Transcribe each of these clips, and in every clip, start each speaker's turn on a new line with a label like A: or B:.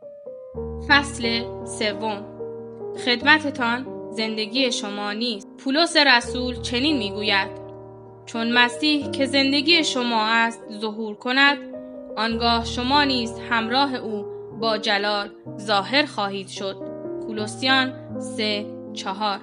A: فصل 3. خدمتتان زندگی شما نیست. پولس رسول چنین میگوید: چون مسیح که زندگی شما است ظهور کند، آنگاه شما نیز همراه او با جلال ظاهر خواهید شد. کولوسیان 3:4.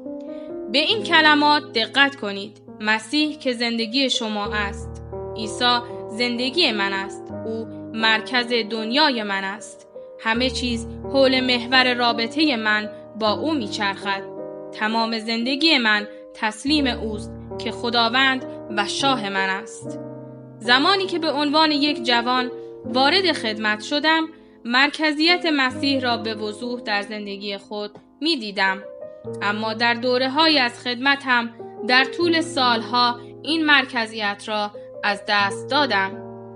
A: به این کلمات دقت کنید. مسیح که زندگی شما است. عیسی زندگی من است. او مرکز دنیای من است. همه چیز حول محور رابطه من با او میچرخد. تمام زندگی من تسلیم اوست که خداوند و شاه من است. زمانی که به عنوان یک جوان وارد خدمت شدم، مرکزیت مسیح را به وضوح در زندگی خود می دیدم. اما در دوره‌های از خدمتم در طول سالها این مرکزیت را از دست دادم.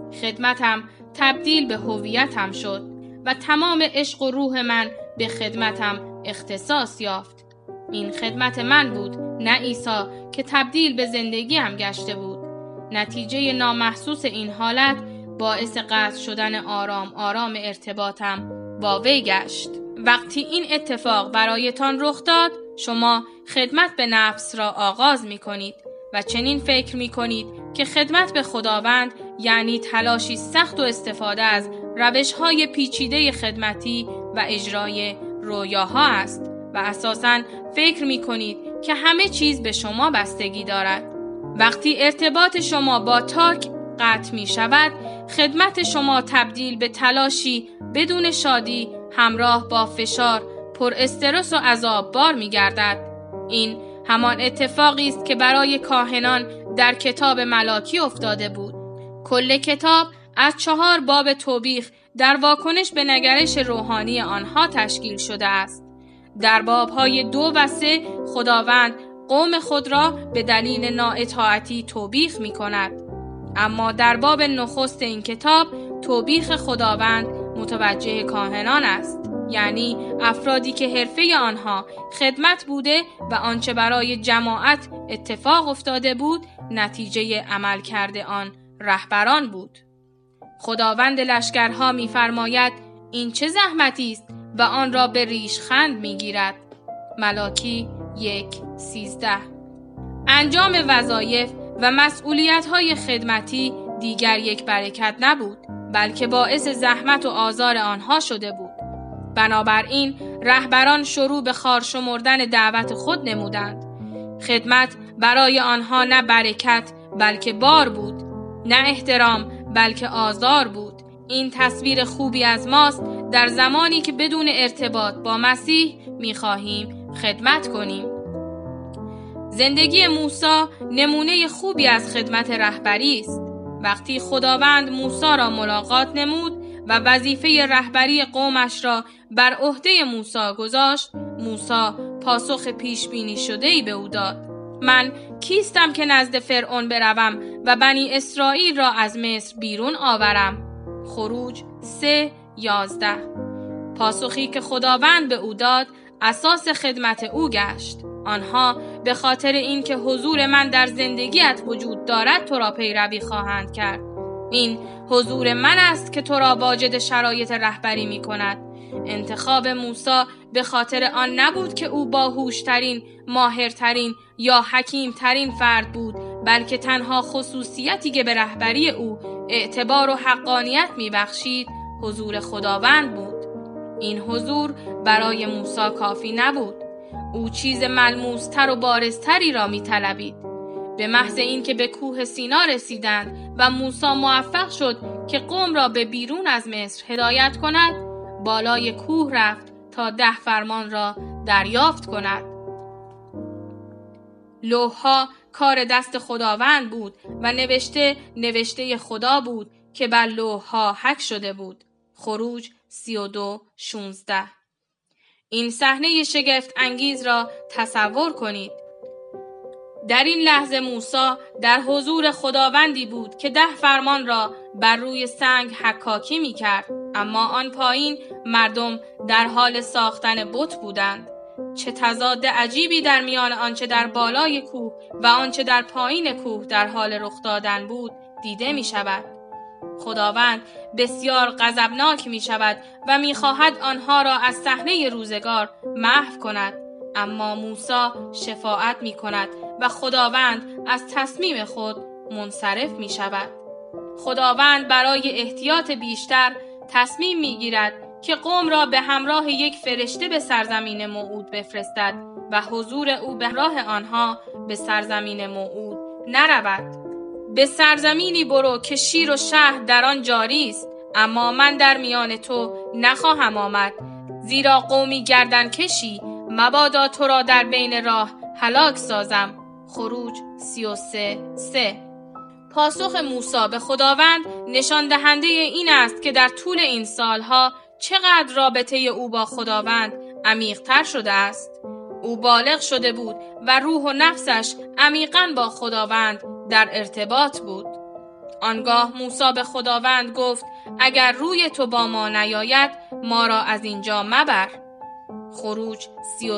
A: خدمتم تبدیل به هویتم شد و تمام عشق و روح من به خدمتم اختصاص یافت. این خدمت من بود، نه عیسی که تبدیل به زندگیم گشته بود. نتیجه نامحسوس این حالت باعث قطع شدن آرام آرام ارتباطم با وی گشت. وقتی این اتفاق برایتان رخ داد، شما خدمت به نفس را آغاز می کنید و چنین فکر می کنید که خدمت به خداوند یعنی تلاشی سخت و استفاده از روش‌های پیچیده خدمتی و اجرای رویاها است و اساساً فکر می کنید که همه چیز به شما بستگی دارد. وقتی ارتباط شما با تارک قطع می شود، خدمت شما تبدیل به تلاشی بدون شادی همراه با فشار، پر استرس و عذاب بار می گردد. این همان اتفاقی است که برای کاهنان در کتاب ملاکی افتاده بود. کل کتاب از 4 باب توبیخ در واکنش به نگرش روحانی آنها تشکیل شده است. در بابهای 2 و 3 خداوند قوم خود را به دلیل نااطاعتی توبیخ می کند. اما در باب نخست این کتاب توبیخ خداوند متوجه کاهنان است، یعنی افرادی که حرفه آنها خدمت بوده و آنچه برای جماعت اتفاق افتاده بود نتیجه عمل کرده آن رهبران بود. خداوند لشکرها می‌فرماید این چه زحمتی است و آن را به ریشخند می‌گیرد. ملاکی 1:13. انجام وظایف و مسئولیت‌های خدمتی دیگر یک برکت نبود، بلکه باعث زحمت و آزار آنها شده بود. بنابراین رهبران شروع به خارشمردن دعوت خود نمودند. خدمت برای آنها نه برکت بلکه بار بود، نه احترام بلکه آزار بود. این تصویر خوبی از ماست در زمانی که بدون ارتباط با مسیح می‌خواهیم خدمت کنیم. زندگی موسی نمونه خوبی از خدمت رهبری است. وقتی خداوند موسی را ملاقات نمود و وظیفه رهبری قومش را بر عهده موسی گذاشت، موسی پاسخ پیش بینی شده‌ای به او داد: من کیستم که نزد فرعون بروم و بنی اسرائیل را از مصر بیرون آورم؟ خروج 3:11. پاسخی که خداوند به او داد اساس خدمت او گشت. آنها به خاطر اینکه حضور من در زندگیت وجود دارد تو را پیروی خواهند کرد. این حضور من است که تو را واجد شرایط رهبری می کند. انتخاب موسی به خاطر آن نبود که او باهوشترین، ماهرترین یا حکیمترین فرد بود، بلکه تنها خصوصیتی که به رهبری او اعتبار و حقانیت می بخشید حضور خداوند بود. این حضور برای موسی کافی نبود. او چیز ملموستر و بارزتری را می طلبید. به محض اینکه به کوه سینا رسیدند و موسی موفق شد که قوم را به بیرون از مصر هدایت کند، بالای کوه رفت تا 10 فرمان را دریافت کند. لوح‌ها کار دست خداوند بود و نوشته خدا بود که بر لوح‌ها حک شده بود. خروج 32:16. این صحنه شگفت انگیز را تصور کنید. در این لحظه موسی در حضور خداوندی بود که 10 فرمان را بر روی سنگ حکاکی می کرد، اما آن پایین مردم در حال ساختن بت بودند. چه تضاد عجیبی در میان آنچه در بالای کوه و آنچه در پایین کوه در حال رخ دادن بود دیده می شود. خداوند بسیار غضبناک می شود و می خواهد آنها را از صحنه روزگار محو کند. اما موسی شفاعت می کند و خداوند از تصمیم خود منصرف می شود. خداوند برای احتیاط بیشتر تصمیم می گیرد که قوم را به همراه یک فرشته به سرزمین موعود بفرستد و حضور او به راه آنها به سرزمین موعود نرود. به سرزمینی برو که شیر و شهد در آن جاری است، اما من در میان تو نخواهم آمد، زیرا قومی گردن کشی، مبادا تو را در بین راه هلاک سازم. خروج 33:3. پاسخ موسی به خداوند نشان دهنده این است که در طول این سالها چقدر رابطه او با خداوند عمیق‌تر شده است. او بالغ شده بود و روح و نفسش عمیقاً با خداوند در ارتباط بود. آنگاه موسی به خداوند گفت اگر روی تو با ما نیاید ما را از اینجا مبر. خروج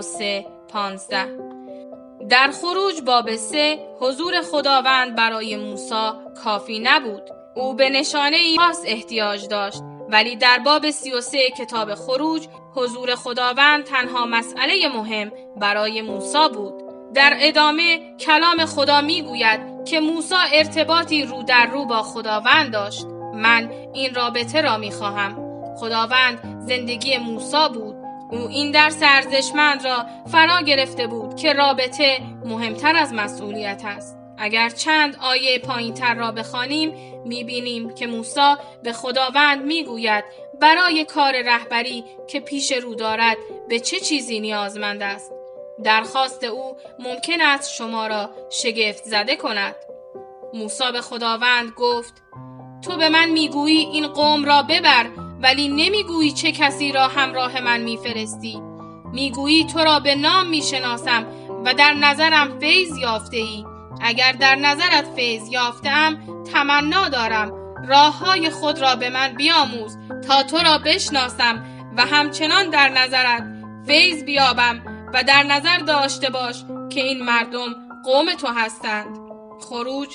A: 33:15. در خروج باب 3 حضور خداوند برای موسی کافی نبود. او به نشانه‌ای خاص احتیاج داشت، ولی در باب 33 کتاب خروج حضور خداوند تنها مسئله مهم برای موسی بود. در ادامه کلام خدا میگوید که موسی ارتباطی رو در رو با خداوند داشت. من این رابطه را میخواهم. خداوند زندگی موسی بود. او این درس ارزشمند را فرا گرفته بود که رابطه مهمتر از مسئولیت است. اگر چند آیه پایین‌تر را بخوانیم می‌بینیم که موسی به خداوند میگوید برای کار رهبری که پیش رو دارد به چه چیزی نیازمند است. درخواست او ممکن است شما را شگفت زده کند. موسی به خداوند گفت تو به من میگویی این قوم را ببر، ولی نمیگویی چه کسی را همراه من میفرستی. میگویی تو را به نام میشناسم و در نظرم فیض یافته ای. اگر در نظرت فیض یافتم تمنا دارم راههای خود را به من بیاموز تا تو را بشناسم و همچنان در نظرت فیض بیابم و در نظر داشته باش که این مردم قوم تو هستند. خروج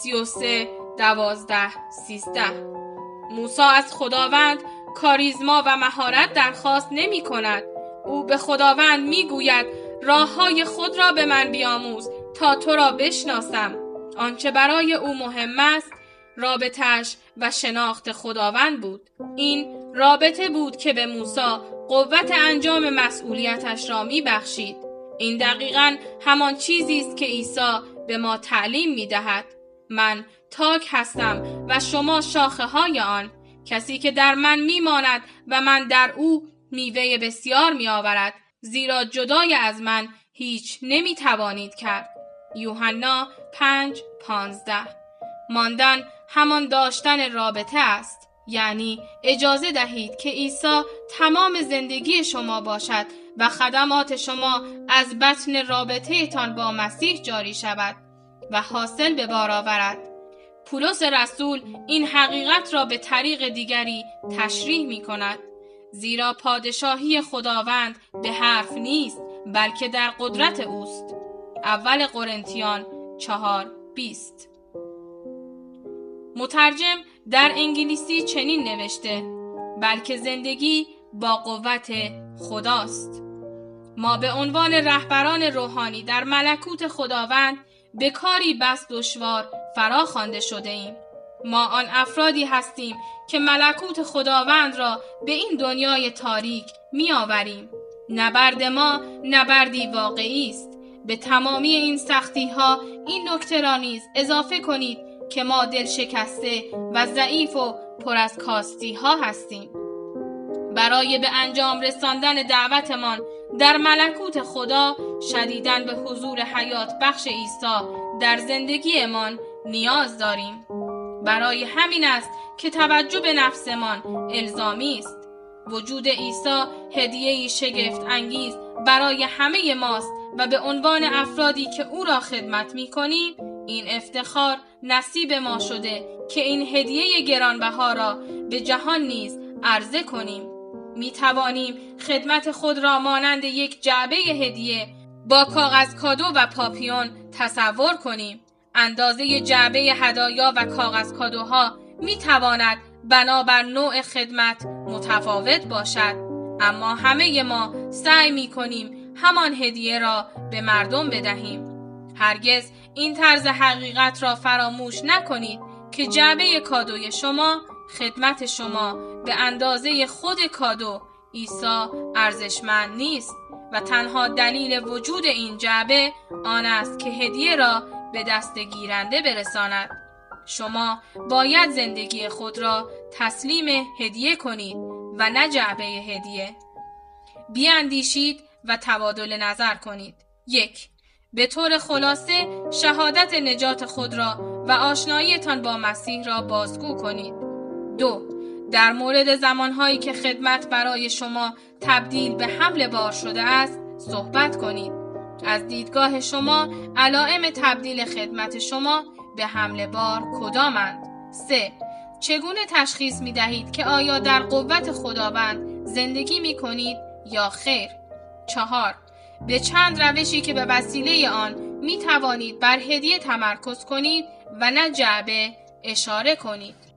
A: 33:12-13. موسی از خداوند کاریزما و مهارت درخواست نمی کند. او به خداوند می گوید راههای خود را به من بیاموز تا تو را بشناسم. آنچه برای او مهم است رابطه‌اش و شناخت خداوند بود. این رابطه بود که به موسی قوت انجام مسئولیتش را می بخشید. این دقیقاً همان چیزی است که عیسی به ما تعلیم می دهد. من تاک هستم و شما شاخه های آن. کسی که در من می ماند و من در او میوه بسیار می آورد، زیرا جدای از من هیچ نمی توانید کرد. یوحنا 5:15. ماندن همان داشتن رابطه است، یعنی اجازه دهید که عیسی تمام زندگی شما باشد و خدمات شما از بطن رابطه تان با مسیح جاری شود و حاصل به بار آورد. پولس رسول این حقیقت را به طریق دیگری تشریح می کند. زیرا پادشاهی خداوند به حرف نیست بلکه در قدرت اوست. اول قرنتیان 4:20. مترجم در انگلیسی چنین نوشته: بلکه زندگی با قوت خداست. ما به عنوان رهبران روحانی در ملکوت خداوند به کاری بس دشوار فرا خوانده شده ایم. ما آن افرادی هستیم که ملکوت خداوند را به این دنیای تاریک می آوریم. نبرد ما نبردی واقعی است. به تمامی این سختی ها این نکته را نیز اضافه کنید که ما دل شکسته و ضعیف و پر از کاستی ها هستیم. برای به انجام رساندن دعوتمان در ملکوت خدا شدیداً به حضور حیات بخش عیسی در زندگیمان نیاز داریم. برای همین است که توجه به نفسمان الزامی است. وجود عیسی هدیه‌ای شگفت انگیز برای همه ماست و به عنوان افرادی که او را خدمت می‌کنیم این افتخار نصیب ما شده که این هدیه گرانبها را به جهان نیز عرضه کنیم. می توانیم خدمت خود را مانند یک جعبه هدیه با کاغذ کادو و پاپیون تصور کنیم. اندازه جعبه هدایا و کاغذ کادوها می تواند بنابر نوع خدمت متفاوت باشد، اما همه ما سعی می کنیم همان هدیه را به مردم بدهیم. هرگز این طرز حقیقت را فراموش نکنید که جعبه کادوی شما، خدمت شما به اندازه خود کادو عیسی ارزشمند نیست و تنها دلیل وجود این جعبه آن است که هدیه را به دست گیرنده برساند. شما باید زندگی خود را تسلیم هدیه کنید و نه جعبه هدیه. بیاندیشید و تبادل نظر کنید. 1. به طور خلاصه شهادت نجات خود را و آشناییتان با مسیح را بازگو کنید. 2. در مورد زمانهایی که خدمت برای شما تبدیل به حمل بار شده است صحبت کنید. از دیدگاه شما علائم تبدیل خدمت شما به حمل بار کدامند؟ 3. چگونه تشخیص می دهید که آیا در قوت خداوند زندگی می کنید یا خیر؟ 4. به چند روشی که به وسیله آن می توانید بر هدیه تمرکز کنید و نه جعبه اشاره کنید.